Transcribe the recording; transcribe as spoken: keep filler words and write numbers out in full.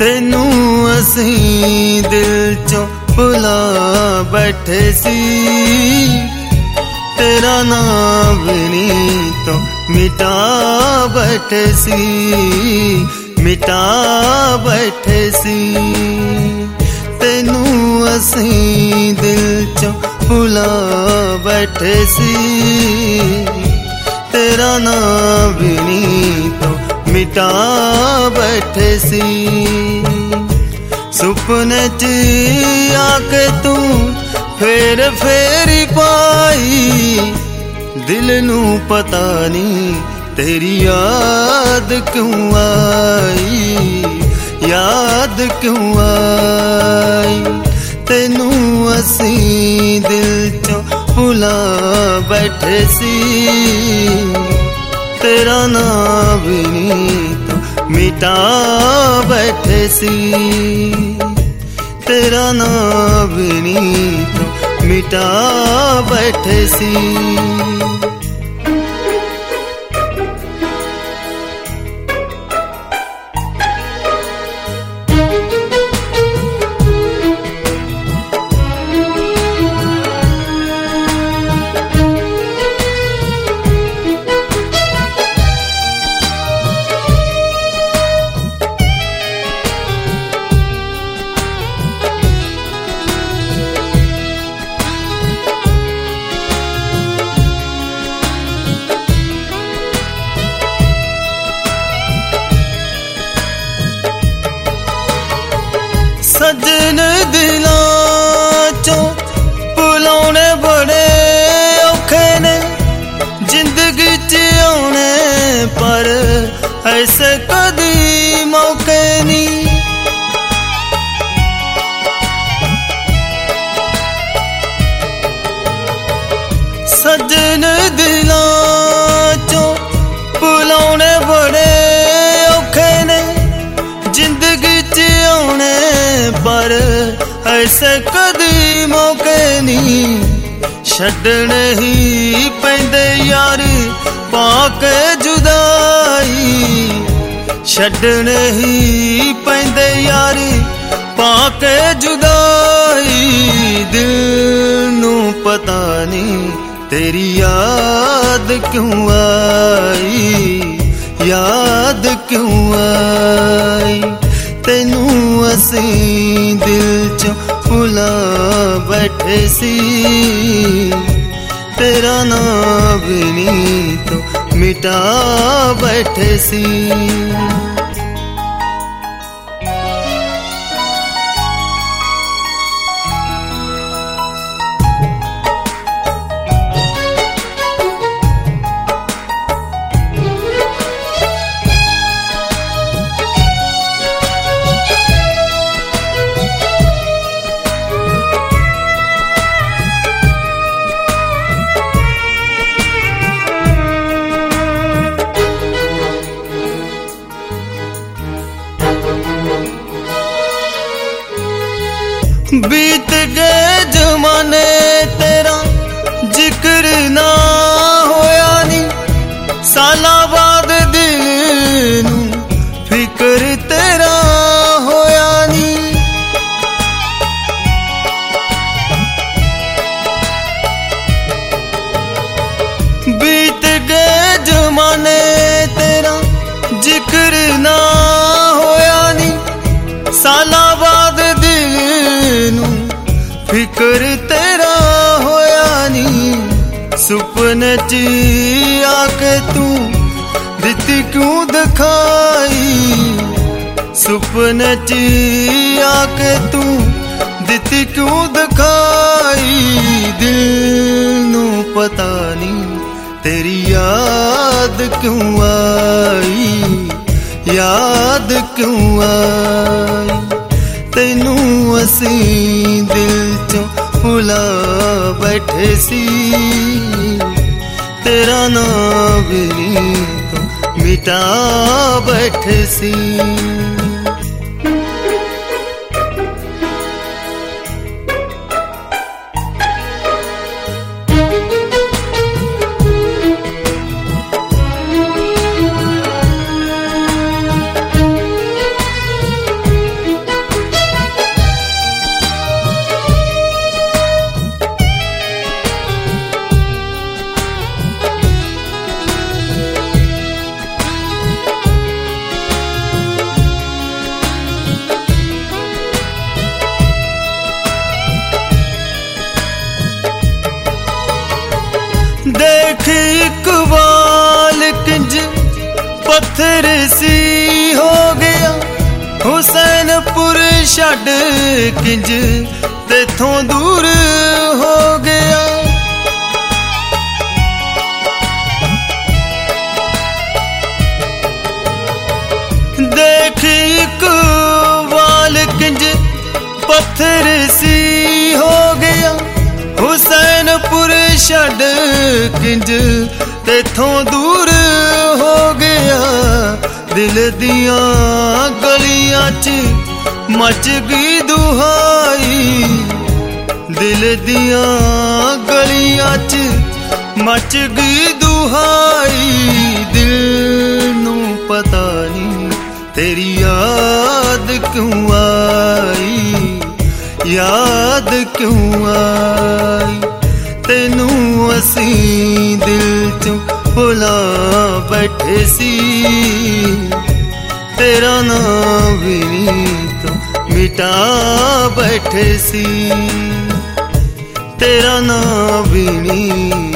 तेनू असीं दिल चों भुला बैठे सी, तेरा नाम भी नहीं तो मिटा बैठे सी, मिटा बैठे सी। तेनू असीं दिल चों भुला बैठे सी, तेरा नाम भी नहीं तो मिटा बैठे सी। सुपने च आके तू फेर फेरी पाई, दिल नू पता नहीं तेरी याद क्यों आई, याद क्यों आई। तेनू असीं दिल चों भुला बैठे सी, तेरा नाम भी नहीं तो मिटा बैठे सी, तेरा नाम भी नहीं तो मिटा बैठे सी। सजन दिलां चों भुलाने बड़े औखे ने, जिंदगी च आने पर ऐसे कदी मौके नहीं। सजन दिलां चों भुलाने बड़े औखे ने, जिंदगी च आने पर ऐसे कदी मौके नहीं। छड्डण ही पैंदे यार पाके जुदाई, छड्डण ही पैंदे यार पाके जुदाई। दिल नू पता नहीं तेरी याद क्यों आई, याद क्यों आई। तेनू असीं दिल चों भुला बैठे सी, तेरा नाम भी नहीं तो मिटा बैठे सी। बीत गए जमाने तेरा जिक्र ना होया नी, साला बाद दिल नू फिक्र तेरा होया नी। बीत गए जमाने तेरा जिक्र ना होया नी, साला बाद फिक्र तेरा होया नी। सुपने च आके तू दित्ती क्यों दिखाई, सुपने च आके तू दित्ती क्यों दिखाई। दिल नू पता नहीं तेरी याद क्यों आई, याद क्यों आई। तेनू असीं दिल चों भुला बैठे सी, तेरा नाम भी नहीं तो मिटा बैठे सी। पत्थर सी हो गया हुसैनपुर छड़ किंज तेथों दूर हो गया। देख इकबाल किंज पत्थर सी हो गया हुसैनपुर छड़ किंज तेथों दूर हो गया। दिल दियां गलियां च मच गई दुहाई, दिल दियां गलियां च मच गई दुहाई। दिल नू पता नहीं तेरी याद क्यों आई, याद क्यों आई। तेनू असी दिल चों भुला बैठे सी, तेरा नाम भी तो मिटा बैठे सी, तेरा नाम भी नहीं